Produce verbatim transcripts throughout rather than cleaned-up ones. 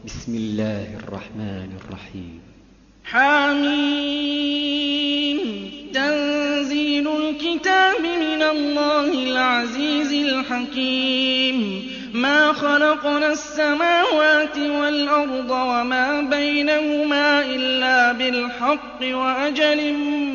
بسم الله الرحمن الرحيم. حم. تنزيل الكتاب من الله العزيز الحكيم. ما خلقنا السماوات والأرض وما بينهما إلا بالحق وأجل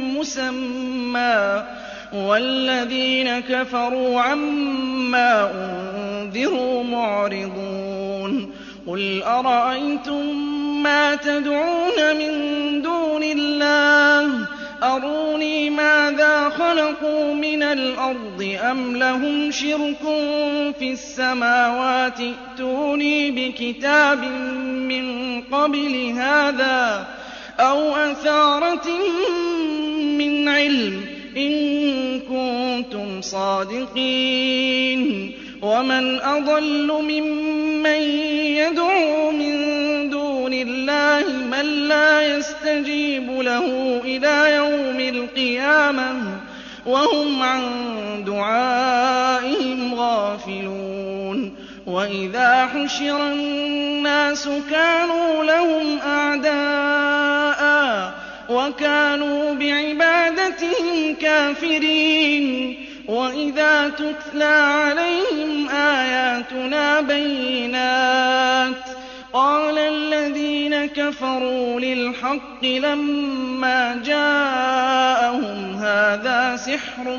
مسمى والذين كفروا عما أنذروا معرضون. قل أرأيتم ما تدعون من دون الله أروني ماذا خلقوا من الأرض أم لهم شرك في السماوات ائتوني بكتاب من قبل هذا أو أثارة من علم إن كنتم صادقين. ومن أضل ممن يدعو من دون الله من لا يستجيب له إلى يوم القيامة وهم عن دعائهم غافلون. وإذا حشر الناس كانوا لهم أعداء وكانوا بعبادتهم كافرين. وإذا تتلى عليهم آياتنا بينات قال الذين كفروا للحق لما جاءهم هذا سحر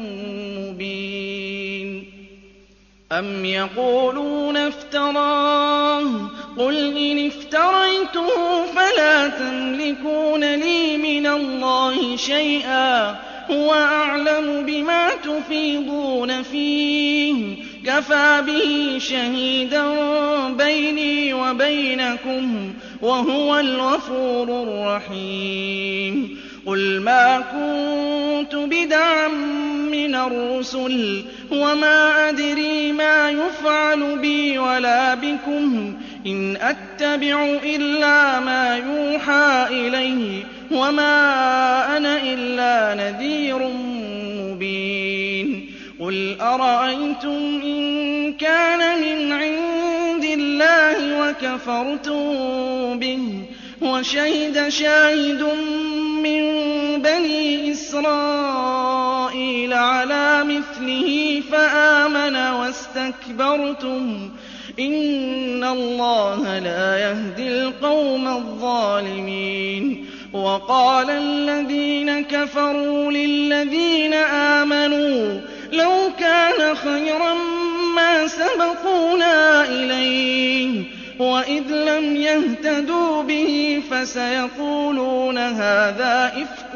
مبين. أم يقولون افتراه قل إن افتريته فلا تملكون لي من الله شيئا هو أعلم بما تفيضون فيه كفى به شهيدا بيني وبينكم وهو الغفور الرحيم. قل ما كنت بدعا من الرسل وما أدري ما يفعل بي ولا بكم إن أتبع إلا ما يوحى إلي وما أنا إلا نذير مبين. قل أرأيتم إن كان من عند الله وكفرتم به وشهد شاهد من بني إسرائيل على مثله فآمن واستكبرتم إن الله لا يهدي القوم الظالمين. وقال الذين كفروا للذين آمنوا لو كان خيرا ما سبقونا إليه وإذ لم يهتدوا به فسيقولون هذا إفك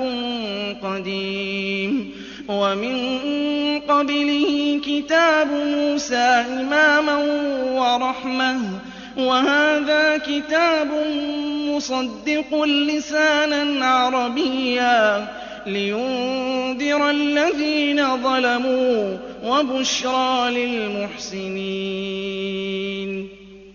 قديم. ومن قبله كتاب موسى إماما ورحمة وهذا كتاب مصدق لسانا عربيا لينذر الذين ظلموا وبشرى للمحسنين.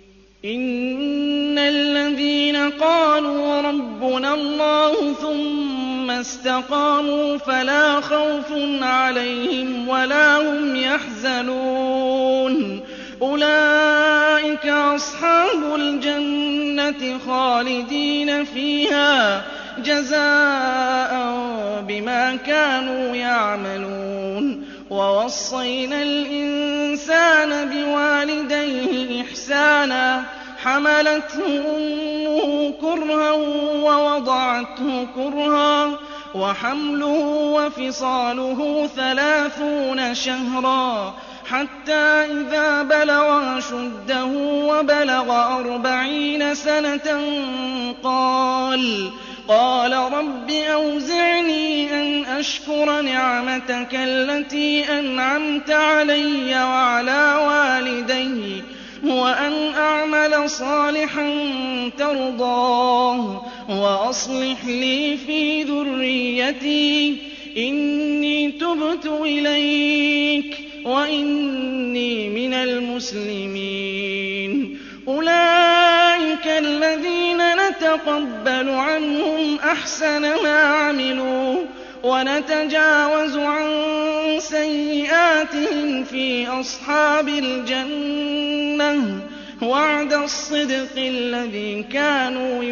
إن الذين قالوا ربنا الله ثم استقاموا فلا خوف عليهم ولا هم يحزنون أولئك أصحاب الجنة خالدين فيها جزاء بما كانوا يعملون. ووصينا الإنسان بوالديه إحسانا حملته أمه كرها ووضعته كرها وحمله وفصاله ثلاثون شهرا حتى إذا بلغ أشده وبلغ أربعين سنة قال قال رب أوزعني أن أشكر نعمتك التي أنعمت علي وعلى والدي وأن أعمل صالحا ترضاه وأصلح لي في ذريتي إني تبت إليك وإني من المسلمين. أولئك الذين نتقبل عنهم أحسن ما عملوا ونتجاوز عن سيئاتهم في أصحاب الجنة وعد الصدق الذي كانوا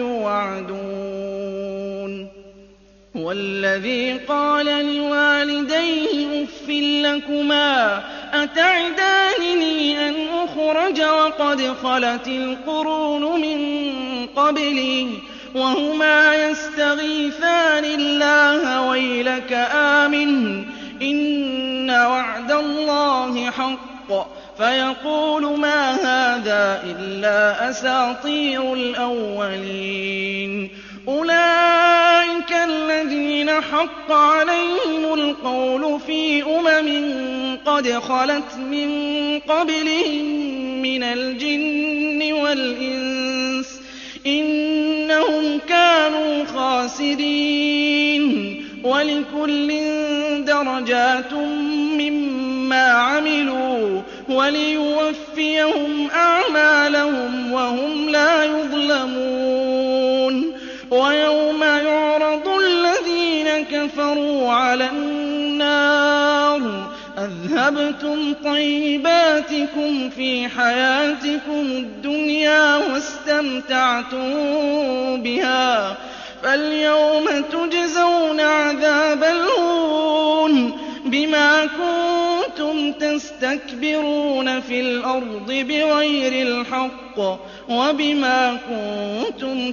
يوعدون والذي قال لوالديه أف لكما أتعدانني أن أخرج وقد خلت القرون من قبلي وهما يستغيثان الله ويلك آمن إن وعد الله حق فيقول ما هذا إلا أساطير الأولين أولئك الذين حق عليهم القول في أمم قد خلت من قبلهم من الجن والإنس إنهم كانوا خاسرين ولكل درجات مما عملوا وليوفيهم أعمالهم وهم لا يظلمون ويوم يعرض الذين كفروا على النار أذهبتم طيباتكم في حياتكم الدنيا واستمتعتم بها فاليوم تجزون عذاب الهون بما كنتم تستكبرون في الأرض بغير الحق وبما كنتم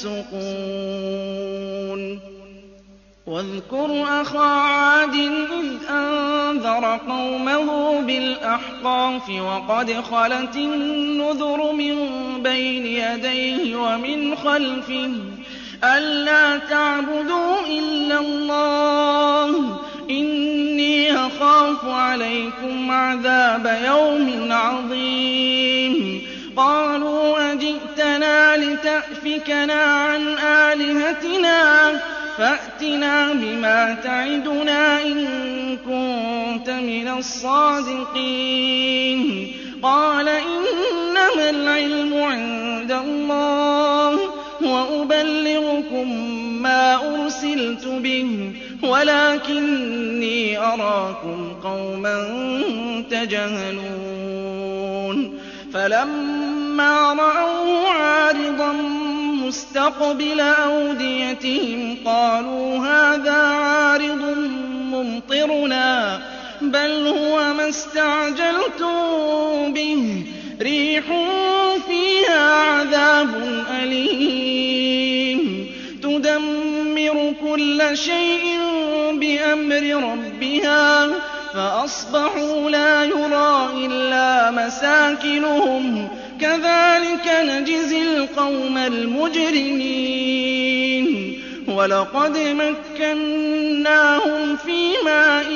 تفسقون واذكر أخا عاد إذ أنذر قومه بالأحقاف وقد خلت النذر من بين يديه ومن خلفه ألا تعبدوا إلا الله إني أخاف عليكم عذاب يوم عظيم قالوا أجئتنا لتأفكنا عن آلهتنا فأتنا بما تعدنا إن كنت من الصادقين قال إنما العلم عند الله وأبلغكم ما أرسلت به ولكني أراكم قوما تجهلون فلما رأوه عارضا مستقبل أوديتهم قالوا هذا عارض ممطرنا بل هو ما استعجلتم به ريح فيها عذاب أليم تدمر كل شيء بأمر ربها فأصبحوا لا يرى إلا مساكنهم كذلك نجزي القوم المجرمين ولقد مكناهم في ماء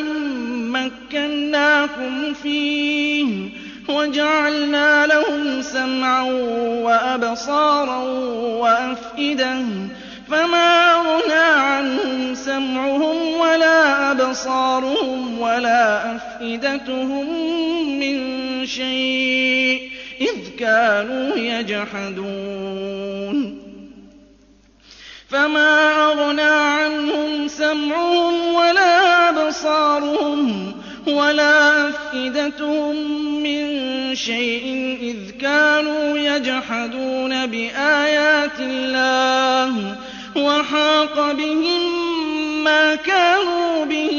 مكناكم فيه وجعلنا لهم سمعا وأبصارا وأفئدة فما أغنى عنهم سمعهم ولا أبصارهم ولا أفئدتهم من شيء إذ كانوا يجحدون فما أغنى عنهم سمعهم ولا أبصارهم ولا أفئدتهم من شيء إذ كانوا يجحدون بآيات الله وحاق بهم ما كانوا به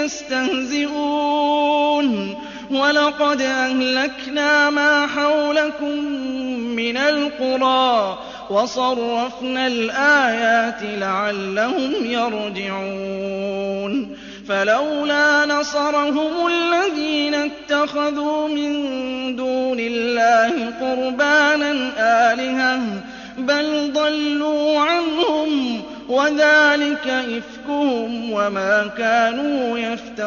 يستهزئون ولقد أهلكنا ما حولكم من القرى وصرفنا الآيات لعلهم يرجعون فلولا نصرهم الذين اتخذوا من دون الله قربانا آلهة بل ضلوا عنهم وذلك إفكهم وما كانوا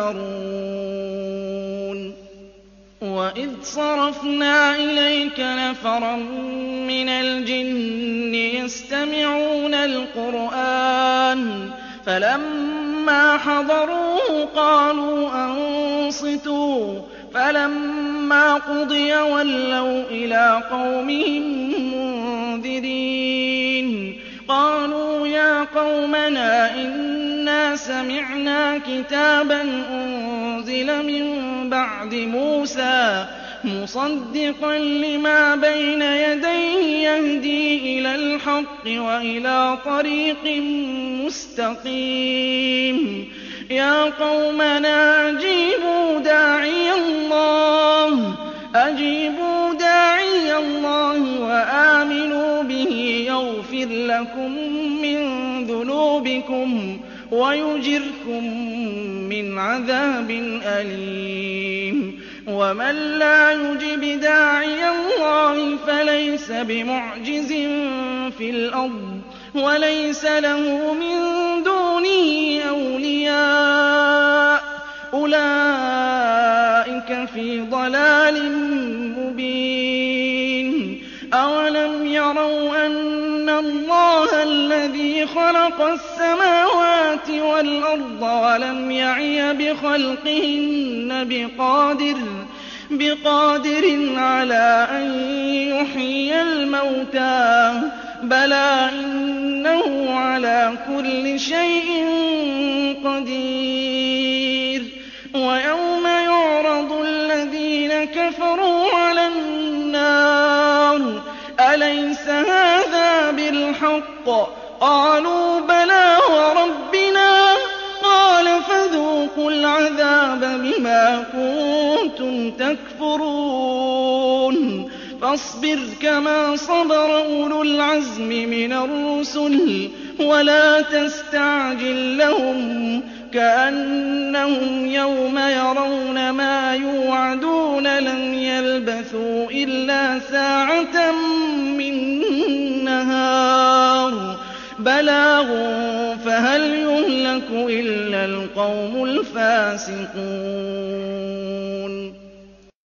يفترون وإذ صرفنا إليك نفرا من الجن يستمعون القرآن فلما حضروه قالوا أنصتوا فلما قضي ولوا إلى قومهم منذرين قالوا يا قومنا إنا سمعنا كتابا أنزل من بعد موسى مُصَدِّقًا لِّمَا بَيْنَ يَدَيْهِ يَهْدِي إِلَى الْحَقِّ وَإِلَىٰ طَرِيقٍ مُّسْتَقِيمٍ يَا قَوْمَنَا أَجِيبُوا دَاعِيَ اللَّهِ أَجِيبُوا دَاعِيَ اللَّهِ وَآمِنُوا بِهِ يَغْفِرْ لَكُم مِّن ذُنُوبِكُمْ وَيُجِرْكُم مِّنْ عَذَابٍ أَلِيمٍ وَمَن لَّا يُجِبْ دَاعِيَ اللَّهِ فَلَيْسَ بِمُعْجِزٍ فِي الْأَرْضِ وَلَيْسَ لَهُ مِن دُونِهِ أَوْلِيَاءُ ۚ أُولَٰئِكَ فِي ضَلَالٍ مُّبِينٍ أَوَلَمْ يَرَوْا أَنَّ اللَّهَ الَّذِي خَلَقَ السَّمَاوَاتِ وَالْأَرْضَ وَلَمْ يَعْيَ بِخَلْقِهِنَّ بِقَادِرٍ بِقَادِرٍ عَلَىٰ أَن يُحْيِيَ الْمَوْتَىٰ ۚ بَلَىٰ إِنَّهُ عَلَىٰ كُلِّ شَيْءٍ قَدِيرٌ وَيَوْمَ يُعْرَضُ الَّذِينَ كَفَرُوا عَلَى النَّارِ أَلَيْسَ هَٰذَا بِالْحَقِّ ۖ قَالُوا بَلَىٰ وَرَبِّنَا ۚ قَالَ فَذُوقُوا الْعَذَابَ بِمَا كُنتُمْ تَكْفُرُونَ فَاصْبِرْ كَمَا صَبَرَ أُولُو الْعَزْمِ مِنَ الرُّسُلِ وَلَا تَسْتَعْجِل لَّهُمْ ۚ كَأَنَّهُمْ يَوْمَ يَرَوْنَ مَا يُوعَدُونَ لَمْ يَلْبَثُوا إِلَّا سَاعَةً مِّن نَّهَارٍ بَلَاغٌ فَهَلْ يُهْلَكُ إِلَّا الْقَوْمُ الْفَاسِقُونَ